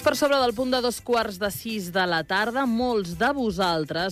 per sobre del punt de 5:45 de la tarda. Molts de vosaltres,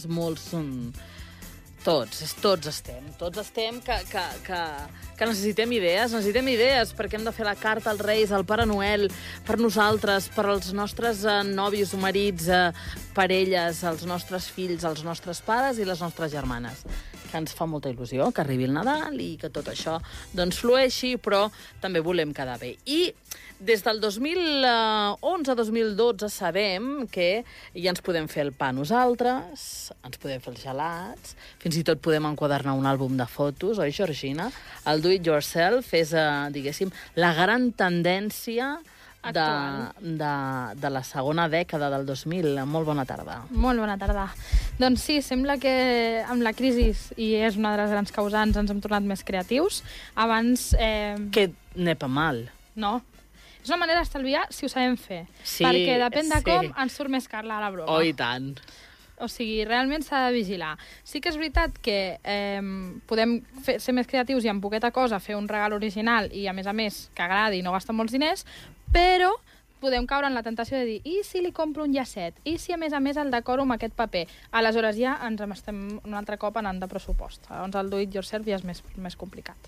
tots estem que necessitem idees perquè hem de fer la carta als Reis, al Pare Noel, per nosaltres, per als nostres nòvios, marits, parelles, els nostres fills, els nostres pares i les nostres germanes. Que ens fa molta il·lusió que arribi el Nadal i que tot això doncs flueixi, però també volem quedar bé. I des del 2011-2012 sabem que ja ens podem fer el pa nosaltres, ens podem fer els gelats, fins i tot podem enquadernar un àlbum de fotos, oi, Georgina? El do it yourself és, diguéssim, la gran tendència de la segona dècada del 2000. Molt bona tarda. Molt bona tarda. Doncs sí, sembla que amb la crisi, i és una de les grans causants, ens hem tornat més creatius. Abans... Que nepa mal. No. És una manera d'estalviar si ho sabem fer. Sí, perquè depèn de com sí. ens surt més car la broma. Oh, i tant. O sigui, realment s'ha de vigilar. Sí que és veritat que podem ser més creatius i amb poqueta cosa fer un regal original i, a més, que agradi i no gastar molts diners, però podem caure en la tentació de dir i si li compro un llacet? I si, a més, el decoro amb aquest paper? Aleshores ja ens estem un altre cop anant de pressupost. Llavors el do it yourself ja és més complicat.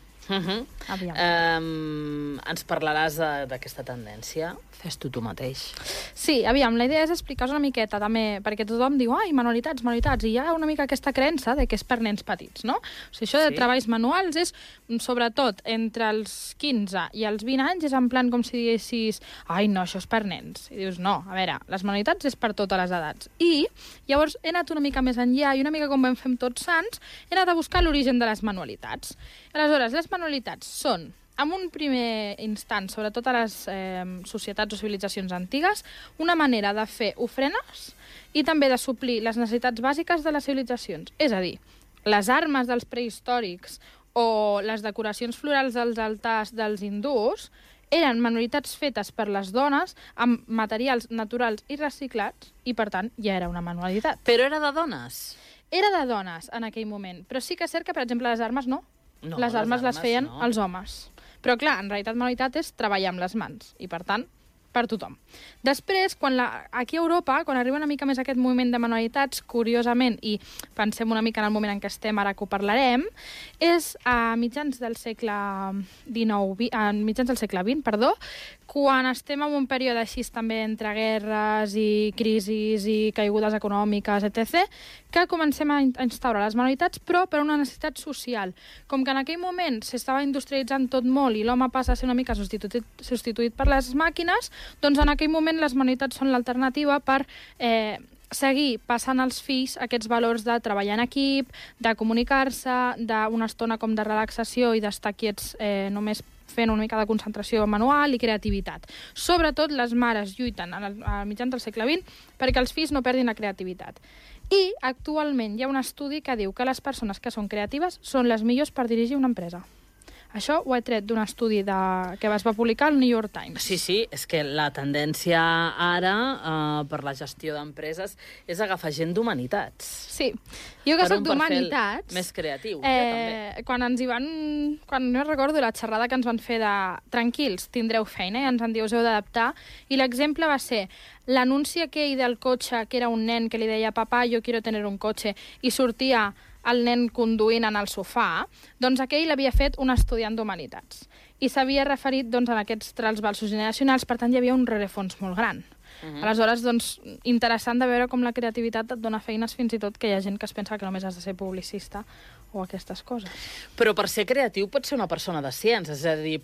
Ens parlaràs d'aquesta tendència? Fes-t'ho tu mateix. Sí, aviam, la idea és explicar una miqueta també, perquè tothom diu, ai, manualitats, i hi ha una mica aquesta creença de que és per nens petits, no? O sigui, això de treballs manuals és, sobretot, entre els 15 i els 20 anys, és en plan com si diguessis, ai, no, això és per nens. I dius, no, a veure, les manualitats és per totes les edats. I llavors he anat una mica més enllà i una mica com vam fer tots sants, he anat a buscar l'origen de les manualitats. Aleshores, les manualitats són, en un primer instant, sobretot a les societats o civilitzacions antigues, una manera de fer ofrenes i també de suplir les necessitats bàsiques de les civilitzacions. És a dir, les armes dels prehistòrics o les decoracions florals dels altars dels hindús eren manualitats fetes per les dones amb materials naturals i reciclats i, per tant, ja era una manualitat. Però era de dones? Era de dones en aquell moment, però sí que és cert que, per exemple, les armes no. No, les armes les feien els homes. Però, clar, en realitat, manualitat és treballar amb les mans. I, per tant, per tothom. Després, aquí a Europa, quan arriba una mica més aquest moviment de manualitats, curiosament, i pensem una mica en el moment en què estem, ara que ho parlarem, és a mitjans del segle XX, quan estem en un període així també entre guerres i crisis i caigudes econòmiques, etc., que comencem a instaurar les manualitats, però per una necessitat social. Com que en aquell moment s'estava industrialitzant tot molt i l'home passa a ser una mica substituït per les màquines, doncs en aquell moment les manualitats són l'alternativa per seguir passant als fills aquests valors de treballar en equip, de comunicar-se, d'una estona com de relaxació i d'estar quiets només fent una mica de concentració manual i creativitat. Sobretot les mares lluiten a mitjans del segle XX perquè els fills no perdin la creativitat. I actualment hi ha un estudi que diu que les persones que són creatives són les millors per dirigir una empresa. Això ho he tret d'un estudi que es va publicar al New York Times. Sí, és que la tendència ara per la gestió d'empreses és agafar gent d'humanitats. Sí, jo que soc d'humanitats... Més creatiu, també. Quan no recordo la xerrada que ens van fer de tranquils, tindreu feina i ens en diu, us heu d'adaptar, i l'exemple va ser l'anunci aquell del cotxe, que era un nen que li deia papà, yo quiero tener un cotxe, i sortia el nen conduint en el sofà, doncs aquell l'havia fet un estudiant d'humanitats. I s'havia referit a aquests trasbalsos generacionals, per tant hi havia un rerefons molt gran. Aleshores, interessant de veure com la creativitat et dona feines, fins i tot que hi ha gent que es pensa que només has de ser publicista o aquestes coses. Però per ser creatiu pot ser una persona de ciències, és a dir,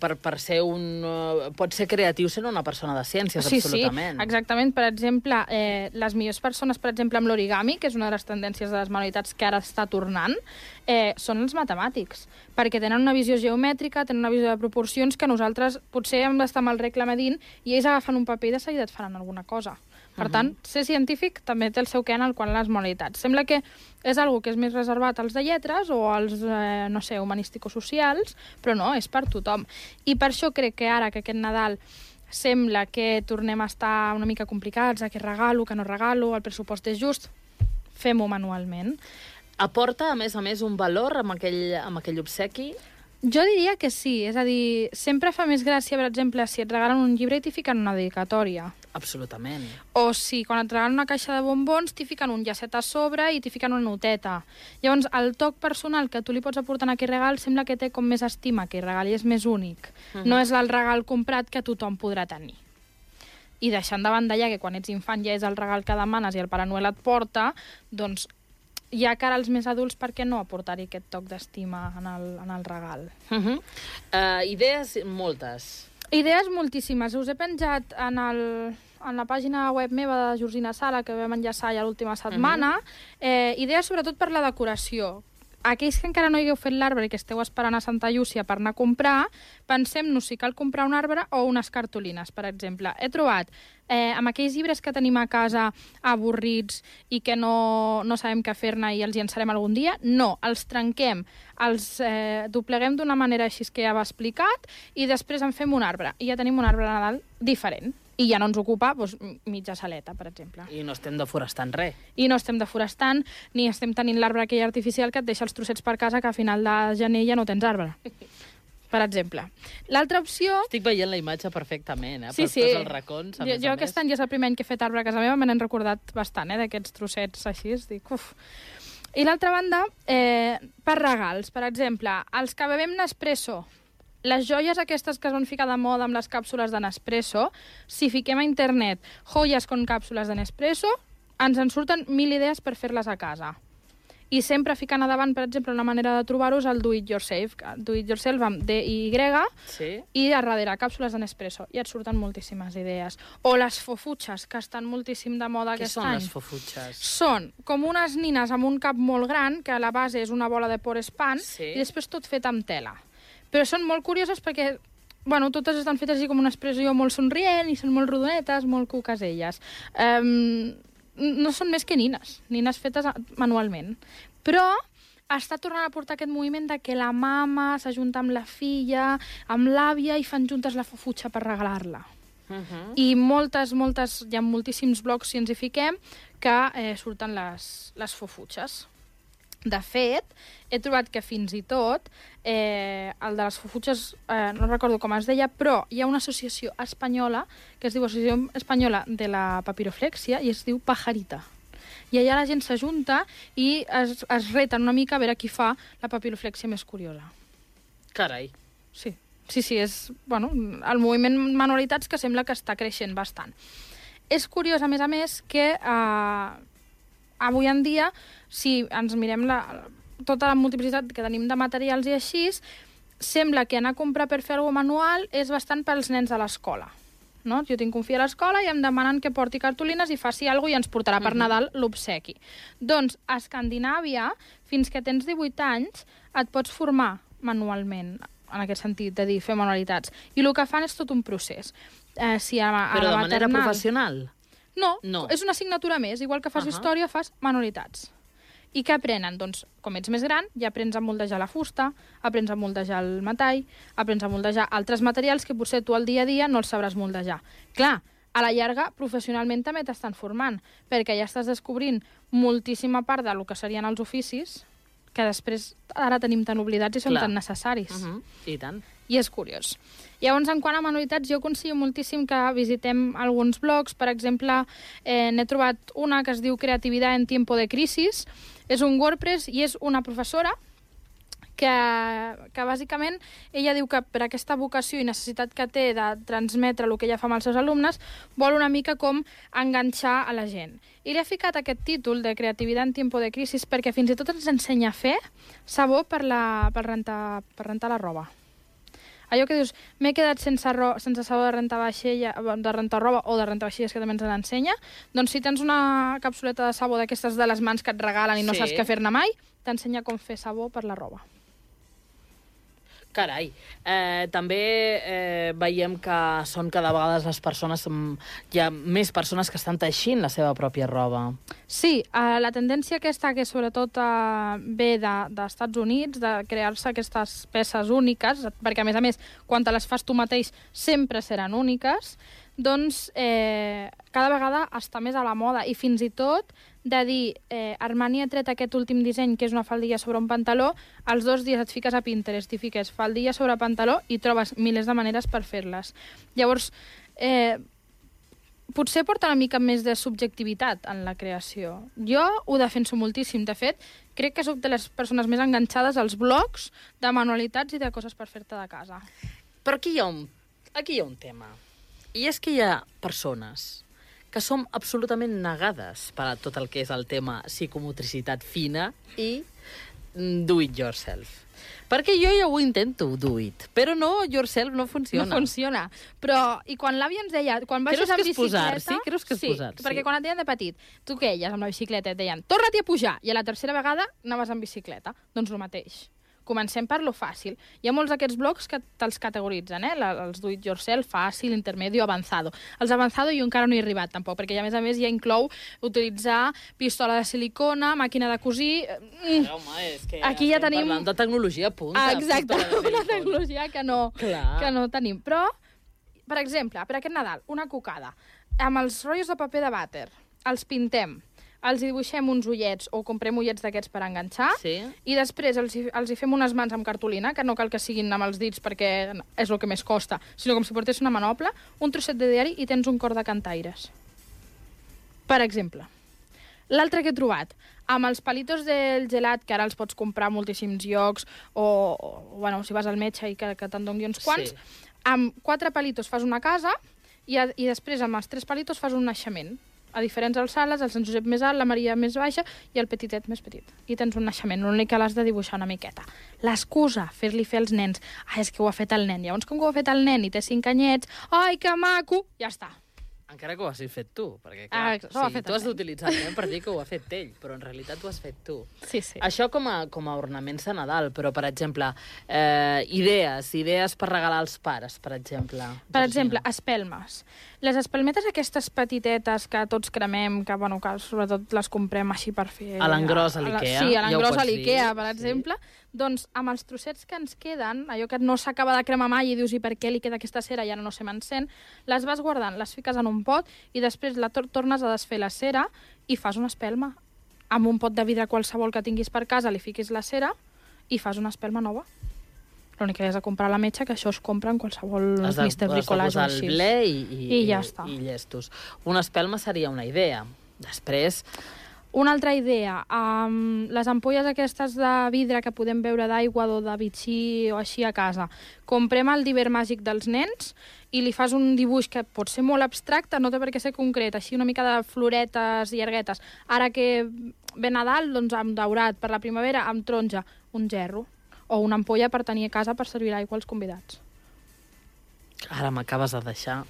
pot ser creatiu sent una persona de ciències, absolutament. Sí, exactament. Per exemple, les millors persones, per exemple, amb l'origami, que és una de les tendències de les manualitats que ara està tornant, són els matemàtics, perquè tenen una visió geomètrica, tenen una visió de proporcions que nosaltres potser hem d'estar amb el regle medint i ells agafen un paper i de seguida et faran alguna cosa. Per tant, ser científic també té el seu què en quant a les manualitats. Sembla que és algo que és més reservat als de lletres o als, humanístico-socials, però no, és per tothom. I per això crec que ara que aquest Nadal sembla que tornem a estar una mica complicats, a què regalo, que no regalo, el pressupost és just, fem-ho manualment. Aporta, a més, un valor amb aquell obsequi? Jo diria que sí, és a dir, sempre fa més gràcia, per exemple, si et regalen un llibre i t'hi fiquen una dedicatòria. Absolutament. O si quan et regalen una caixa de bombons t'hi fiquen un llacet a sobre i t'hi fiquen una noteta. Llavors, el toc personal que tu li pots aportar en aquell regal sembla que té com més estima aquell regal i és més únic. No és el regal comprat que tothom podrà tenir. I deixant de banda ja que quan ets infant ja és el regal que demanes i el Pare Noel et porta, doncs ja cara als més adults, per què no aportar-hi aquest toc d'estima en el regal? Idees moltes. Idees moltíssimes. Us he penjat en la pàgina web meva de Georgina Sala, que vam enllaçar ja l'última setmana, idees sobretot per la decoració. Aquells que encara no hi hagueu fet l'arbre i que esteu esperant a Santa Llúcia per anar a comprar, pensem-nos si cal comprar un arbre o unes cartolines, per exemple. He trobat amb aquells llibres que tenim a casa avorrits i que no sabem què fer-ne i els llançarem algun dia, no, els trenquem, els dobleguem d'una manera així que ja va explicat i després en fem un arbre. I ja tenim un arbre de Nadal diferent. I ja no ens ocupa mitja saleta, per exemple. I no estem deforestant res. I no estem deforestant, ni estem tenint l'arbre aquell artificial que et deixa els trossets per casa que a final de gener ja no tens arbre. Per exemple. L'altra opció... Estic veient la imatge perfectament, Sí. Per tots els racons, a més a més. Jo aquest any ja és el primer any que he fet arbre a casa meva, me n'he recordat bastant, d'aquests trossets així, dic, uf. I l'altra banda, per regals, per exemple, els que bevem Nespresso, les joies aquestes que es van ficar de moda amb les càpsules de Nespresso, si fiquem a internet joies con càpsules de Nespresso, ens en surten 1000 idees per fer-les a casa. I sempre ficant a davant, per exemple, una manera de trobar-ho és el do it yourself. Do it yourself amb DIY i a darrere càpsules de Nespresso. I et surten moltíssimes idees. O les fofutxes, que estan moltíssim de moda aquest any. Què són les fofutxes? Són com unes nines amb un cap molt gran, que a la base és una bola de Porespan, i després tot fet amb tela. Però són molt curioses perquè, totes estan fetes així com una expressió molt somrient i són molt rodonetes, molt cuques elles. No són més que nines fetes manualment. Però està tornant a portar aquest moviment de que la mama s'ajunta amb la filla, amb l'àvia i fan juntes la fofutxa per regalar-la. I hi ha moltíssims blogs, si ens hi fiquem, que surten les fofutxes. De fet, he trobat que fins i tot el de les fofutxes, no recordo com es deia, però hi ha una associació espanyola que es diu Associació Espanyola de la Papiroflèxia i es diu Pajarita. I allà la gent s'ajunta i es reten una mica a veure qui fa la papiroflèxia més curiosa. Carai. Sí, és el moviment manualitats que sembla que està creixent bastant. És curiós, a més, que avui en dia, si ens mirem tota la multiplicitat que tenim de materials i així, sembla que anar a comprar per fer alguna manual és bastant pels nens de l'escola. No? Jo tinc un fill a l'escola i em demanen que porti cartolines i faci alguna cosa i ens portarà per Nadal l'obsequi. Doncs a Escandinàvia, fins que tens 18 anys, et pots formar manualment, en aquest sentit, de dir, fer manualitats. I el que fan és tot un procés. Però de manera professional? No, és una assignatura més. Igual que fas història, fas manualitats. I què aprenen? Doncs, com ets més gran, ja aprens a moldejar la fusta, aprens a moldejar el metall, aprens a moldejar altres materials que potser tu al dia a dia no els sabràs moldejar. Clar, a la llarga, professionalment també t'estan formant, perquè ja estàs descobrint moltíssima part del que serien els oficis que després ara tenim tan oblidats i són tan necessaris. I tant. I és curiós. Llavors, en quant a manualitats, jo aconsello moltíssim que visitem alguns blogs. Per exemple, n'he trobat una que es diu Creatividad en tiempo de crisis. És un WordPress i és una professora que bàsicament ella diu que per aquesta vocació i necessitat que té de transmetre el que ella fa amb els seus alumnes, vol una mica com enganxar a la gent. I li ha ficat aquest títol de Creatividad en tiempo de crisis perquè fins i tot ens ensenya a fer sabó per rentar la roba. Allò que dius, m'he quedat sense sabó de rentar roba o de rentar vaixelles, que també ens n'ensenya, doncs si tens una capsuleta de sabó d'aquestes de les mans que et regalen i no saps què fer-ne mai, t'ensenya com fer sabó per la roba. Carai. També veiem que són cada vegada les persones, hi ha més persones que estan teixint la seva pròpia roba. Sí, la tendència aquesta que sobretot ve dels Estats Units, de crear-se aquestes peces úniques, perquè a més, quan te les fas tu mateix sempre seran úniques, doncs cada vegada està més a la moda i fins i tot de dir Armani ha tret aquest últim disseny que és una faldilla sobre un pantaló, als 2 dies et fiques a Pinterest i fiques faldilla sobre pantaló i trobes milers de maneres per fer-les. Llavors, potser porta una mica més de subjectivitat en la creació. Jo ho defenso moltíssim. De fet, crec que sóc de les persones més enganxades als blogs de manualitats i de coses per fer-te de casa. Però aquí hi ha un tema. I és que hi ha persones que som absolutament negades per a tot el que és el tema psicomotricitat fina i do it yourself. Perquè jo ja ho intento, do it. Però no, yourself no funciona. No funciona. Però, i quan l'àvia ens deia, quan baixes amb bicicleta... Creus que és posar-s'hi? Perquè quan et deien de petit, tu què elles amb la bicicleta? Et deien, torna-t'hi a pujar. I a la tercera vegada anaves amb bicicleta. Doncs el mateix. Comencem per lo fàcil. Hi ha molts d'aquests blocs que te'ls categoritzen, els do it yourself, fàcil, intermedio, avanzado. Els avanzado jo encara no hi he arribat, tampoc, perquè a més ja inclou utilitzar pistola de silicona, màquina de cosir... Home, és que aquí ja tenim... parlant de tecnologia punta. Exacte, una tecnologia que no tenim. Però, per exemple, per aquest Nadal, una cocada. Amb els rotllos de paper de vàter, els pintem, els dibuixem uns ullets o comprem ullets d'aquests per enganxar i després els hi fem unes mans amb cartolina, que no cal que siguin amb els dits perquè és el que més costa, sinó com si portés una manopla, un trosset de diari i tens un cor de cantaires. Per exemple. L'altre que he trobat, amb els palitos del gelat, que ara els pots comprar a moltíssims llocs, o bueno, si vas al metge i que te'n doni uns quants, amb 4 palitos fas una casa i després amb els 3 palitos fas un naixement. A diferents alçades, el Sant Josep més alt, la Maria més baixa i el petitet més petit. I tens un naixement, l'únic que l'has de dibuixar una miqueta. L'excusa, fer-li fer als nens. És que ho ha fet el nen. Llavors, com que ho ha fet el nen i té 5 anyets, ai, que maco, ja està. Encara que ho has fet tu, perquè clar, tu has d'utilitzar el nen per dir que ho ha fet ell, però en realitat ho has fet tu. Sí. Això com a ornaments de Nadal, però, per exemple, idees per regalar als pares, per exemple. Per exemple, espelmes. Les espelmetes aquestes petitetes que tots cremem, que sobretot les comprem així per fer... A l'engròs a l'Ikea. Sí, a l'engròs a l'Ikea, per exemple. Doncs amb els trossets que ens queden, allò que no s'acaba de cremar mai i dius i per què li queda aquesta cera i ara no se m'encén, les vas guardant, les fiques en un pot i després la tornes a desfer la cera i fas una espelma. Amb un pot de vidre qualsevol que tinguis per casa li fiquis la cera i fas una espelma nova. L'únic que has de comprar a la metge, que això es compra en qualsevol Mr. Bricolage o així. Has de posar el ble i ja està. I llestos. Una espelma seria una idea. Després... Una altra idea, les ampolles aquestes de vidre que podem beure d'aigua o de bitxí o així a casa. Comprem el diver màgic dels nens i li fas un dibuix que pot ser molt abstracte, no té per què ser concret, així una mica de floretes i llarguetes. Ara que ve Nadal, doncs amb daurat, per la primavera amb taronja, un gerro o una ampolla per tenir a casa per servir l'aigua als convidats. Ara m'acabes de deixar.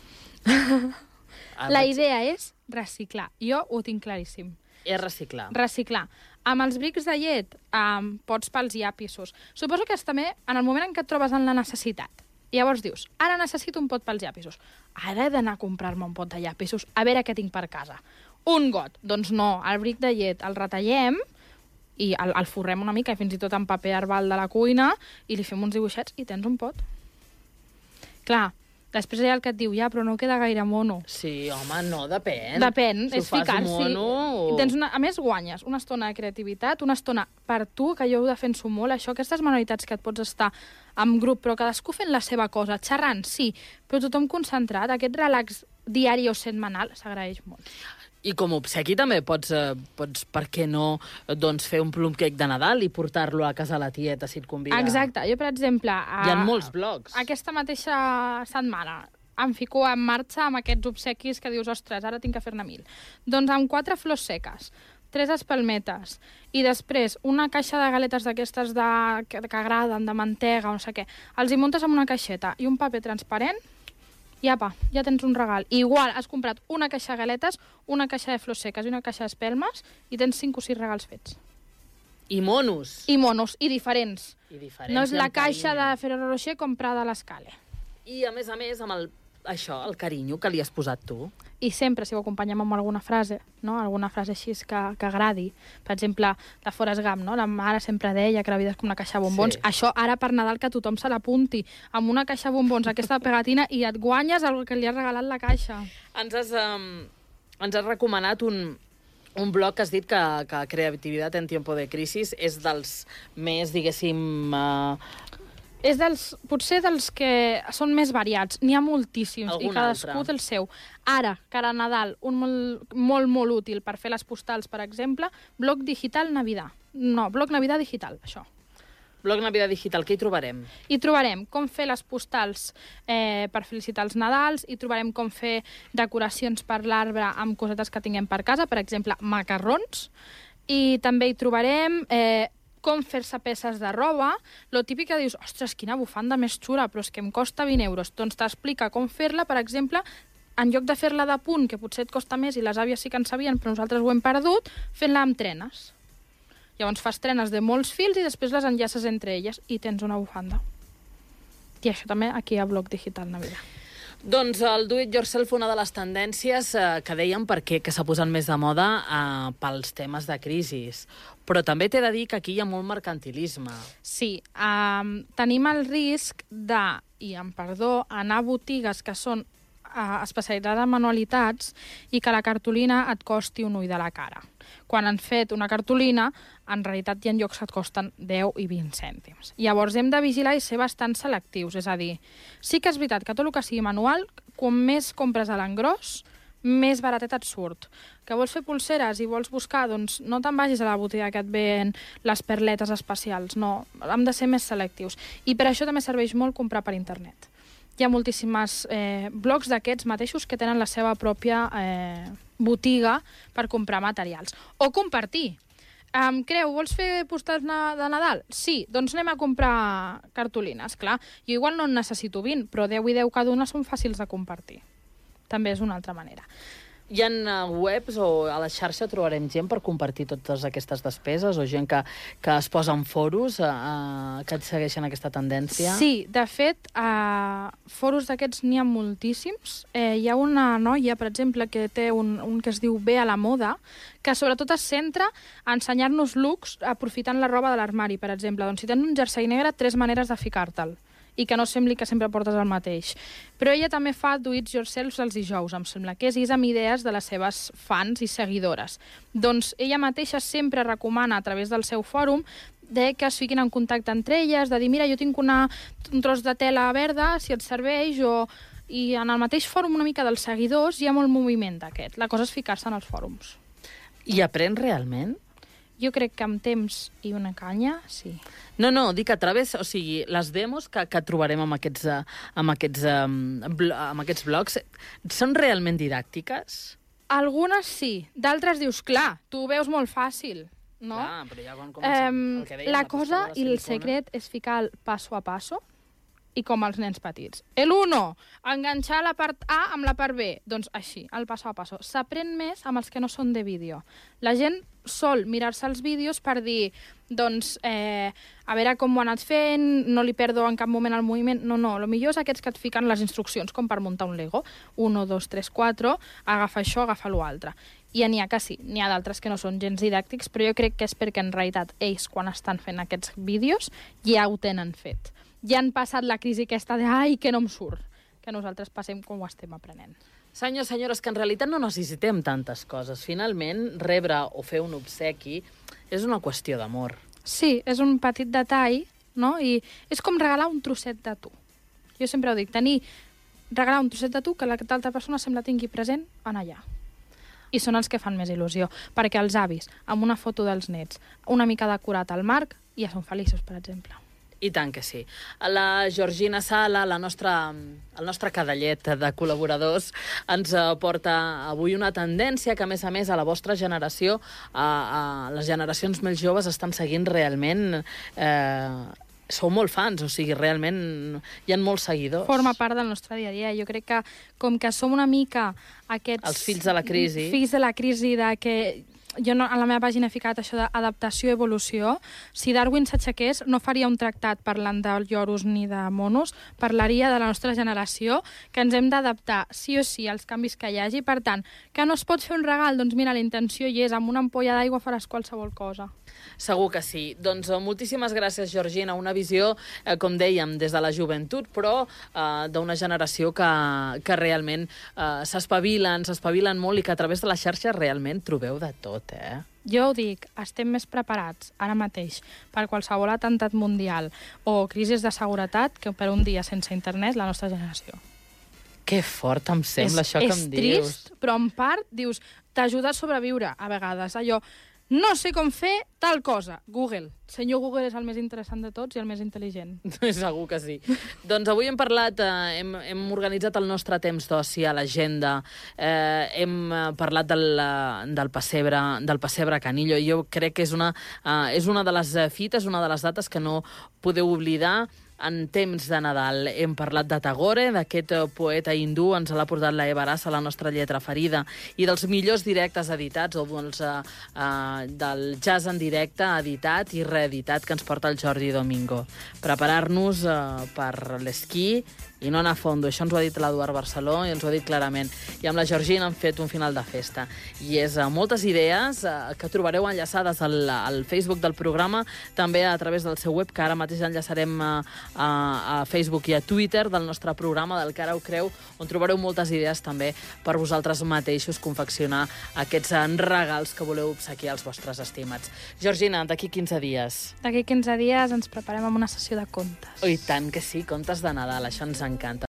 La idea és reciclar. Jo ho tinc claríssim. És reciclar. Reciclar. Amb els brics de llet pots pels llapisos. Suposo que és també en el moment en què et trobes en la necessitat. Llavors dius, ara necessito un pot pels llapisos. Ara he d'anar a comprar-me un pot de llapisos, a veure què tinc per casa. Un got. Doncs no, el bric de llet el retallem i el forrem una mica, fins i tot amb paper herbal de la cuina, i li fem uns dibuixets i tens un pot. Clar, després hi ha el que et diu, ja, però no queda gaire mono. Sí, home, no, depèn. Depèn, si és ficar-s'hi. A més, guanyes una estona de creativitat, una estona per tu, que jo ho defenso molt, això, aquestes manualitats que et pots estar en grup, però cadascú fent la seva cosa, xerrant, sí, però tothom concentrat, aquest relax diari o setmanal s'agraeix molt. I com a obsequi també pots per què no, doncs, fer un plum cake de Nadal i portar-lo a casa a la tieta si et convida. Exacte. Jo, per exemple... Hi ha molts blogs. Aquesta mateixa setmana em fico en marxa amb aquests obsequis que dius, ostres, ara tinc que fer-ne 1000. Doncs amb 4 flors seques, 3 espelmetes i després una caixa de galetes d'aquestes que agraden, de mantega, no sé què. Els hi muntes en una caixeta i un paper transparent i apa, ja tens un regal. I igual, has comprat una caixa de galetes, una caixa de flors seques i una caixa d'espelmes i tens 5 o 6 regals fets. I monos. I monos, i diferents. No és la caixa de Ferrero Rocher comprada a l'Escale. I, a més, amb el carinyo que li has posat tu. I sempre, si ho acompanyem amb alguna frase, no? Alguna frase així que agradi. Per exemple, de Forrest Gump, no? La mare sempre deia que la vida és com una caixa de bombons. Sí. Això ara per Nadal que tothom se l'apunti amb una caixa de bombons, aquesta pegatina, i et guanyes el que li has regalat la caixa. Ens has recomanat un blog que has dit que Creativitat en tiempo de crisis és dels més, diguéssim, potser dels que són més variats. N'hi ha moltíssims, Algun i cadascú altre? té el seu. Ara, cara a Nadal, un molt útil per fer les postals, per exemple, Blog Digital Navidad. No, Blog Navidad Digital, això. Blog Navidad Digital, què hi trobarem? Hi trobarem com fer les postals per felicitar els Nadals, hi trobarem com fer decoracions per l'arbre amb cosetes que tinguem per casa, per exemple, macarrons, i també hi trobarem com fer-se peces de roba. Lo típic que dius, ostres, quina bufanda més xula, però és que em costa 20 euros. Doncs t'explica com fer-la, per exemple, en lloc de fer-la de punt, que potser et costa més i les àvies sí que en sabien, però nosaltres ho hem perdut, fent-la amb trenes. Llavors fas trenes de molts fils i després les enllaces entre elles i tens una bufanda. I això també aquí a Blog Digital Navidad. Doncs el do it yourself, una de les tendències que dèiem que s'ha posat més de moda pels temes de crisi. Però també t'he de dir que aquí hi ha molt mercantilisme. Sí, tenim el risc de, i amb perdó, anar a botigues que són especialitzades en manualitats i que la cartolina et costi un ull de la cara. Quan han fet una cartolina, en realitat hi ha llocs que et costen 10 i 20 cèntims. Llavors hem de vigilar i ser bastant selectius, és a dir, sí que és veritat que tot el que sigui manual, quan més compres a l'engròs, més baratet et surt. Que vols fer pulseres i vols buscar, doncs no te'n vagis a la botiga que et ven les perletes especials, no, hem de ser més selectius. I per això també serveix molt comprar per internet. Hi ha moltíssims blogs d'aquests mateixos que tenen la seva pròpia botiga per comprar materials. O compartir. Creu, vols fer postals de Nadal? Sí, doncs anem a comprar cartolines, clar. Jo igual no en necessito 20, però 10 i 10 cada una són fàcils de compartir. També és una altra manera. Hi ha webs o a la xarxa trobarem gent per compartir totes aquestes despeses o gent que es posa en foros que segueixen aquesta tendència? Sí, de fet, foros d'aquests n'hi ha moltíssims. Hi ha una noia, per exemple, que té un que es diu Bé a la moda, que sobretot es centra a ensenyar-nos looks aprofitant la roba de l'armari, per exemple. Doncs si tens un jersei negre, 3 maneres de ficar-te'l i que no sembli que sempre portes el mateix. Però ella també fa do it yourself els dijous, em sembla que és amb idees de les seves fans i seguidores. Doncs ella mateixa sempre recomana a través del seu fòrum que es fiquin en contacte entre elles, de dir, mira, jo tinc un tros de tela verda, si et serveix, i en el mateix fòrum una mica dels seguidors hi ha molt moviment d'aquest. La cosa és ficar-se en els fòrums. I aprèn realment? Jo crec que amb temps i una canya, sí. No, dic a través, o sigui, les demos que trobarem amb aquests blogs són realment didàctiques? Algunes sí, d'altres dius, clar, tu ho veus molt fàcil, no? Clar, però ja quan comencem, el que dèiem, la cosa i el secret és ficar el passo a passo i com els nens petits. El 1, enganxar la part A amb la part B. Doncs així, el passo a passo. S'aprèn més amb els que no són de vídeo. La gent sol mirar-se els vídeos per dir, doncs, a veure com ho ha anat fent, no li perdo en cap moment el moviment. No, el millor és aquests que et fiquen les instruccions, com per muntar un Lego. 1, 2, 3, 4, agafa això, agafa l'altre. I n'hi ha que sí, n'hi ha d'altres que no són gens didàctics, però jo crec que és perquè en realitat ells, quan estan fent aquests vídeos, ja ho tenen fet. Ja han passat la crisi aquesta de ai, que no em surt, que nosaltres passem com ho estem aprenent. Senyors, senyores, que en realitat no necessitem tantes coses. Finalment, rebre o fer un obsequi és una qüestió d'amor. Sí, és un petit detall, no? I és com regalar un trosset de tu. Jo sempre ho dic, regalar un trosset de tu que l'altra persona sembla tingui present en allà. I són els que fan més il·lusió, perquè els avis, amb una foto dels nets, una mica decorat al marc, ja són feliços, per exemple. I tant que sí. La Georgina Sala, el nostre cadallet de col·laboradors, ens porta avui una tendència que, a més, a la vostra generació, a les generacions més joves estan seguint realment... Sou molt fans, o sigui, realment hi ha molts seguidors. Forma part del nostre dia a dia. Jo crec que, com que som una mica aquests... Els fills de la crisi. Fills de la crisi, de que... Jo a la meva pàgina he ficat això d'adaptació i evolució. Si Darwin s'aixequés, no faria un tractat parlant de lloros ni de monos, parlaria de la nostra generació, que ens hem d'adaptar sí o sí als canvis que hi hagi. Per tant, que no es pot fer un regal? Doncs mira, la intenció hi és, amb una ampolla d'aigua faràs qualsevol cosa. Segur que sí. Doncs moltíssimes gràcies, Georgina. Una visió, com dèiem, des de la joventut, però d'una generació que realment s'espavilen molt i que a través de la xarxa realment trobeu de tot, Jo ho dic, estem més preparats ara mateix per qualsevol atemptat mundial o crisi de seguretat que per un dia sense internet la nostra generació. Que fort em sembla això que em dius. És trist, però en part dius, t'ajuda a sobreviure a vegades. Allò, no sé com fer tal cosa. Google. Senyor Google és el més interessant de tots i el més intel·ligent. Segur que sí. Doncs avui hem parlat, hem organitzat el nostre temps d'oci a l'agenda, hem parlat del pessebre Canillo. Jo crec que és una de les fites, una de les dates que no podeu oblidar en temps de Nadal. Hem parlat de Tagore, d'aquest poeta hindú, ens l'ha portat la Eva Arasa, la nostra lletra ferida, i dels millors directes editats, o del jazz en directe editat i reeditat que ens porta el Jordi Domingo. Preparar-nos per l'esquí i no anar a fondo. Això ens ho ha dit l'Eduard Barceló i ens ho ha dit clarament. I amb la Georgina hem fet un final de festa. I és moltes idees que trobareu enllaçades al Facebook del programa, també a través del seu web, que ara mateix enllaçarem a Facebook i a Twitter del nostre programa, del Que ara ho creu, on trobareu moltes idees també per vosaltres mateixos confeccionar aquests regals que voleu obsequiar als vostres estimats. Georgina, d'aquí 15 dies. D'aquí 15 dies ens preparem amb una sessió de contes. Oh, i tant que sí, contes de Nadal, això ens encanta.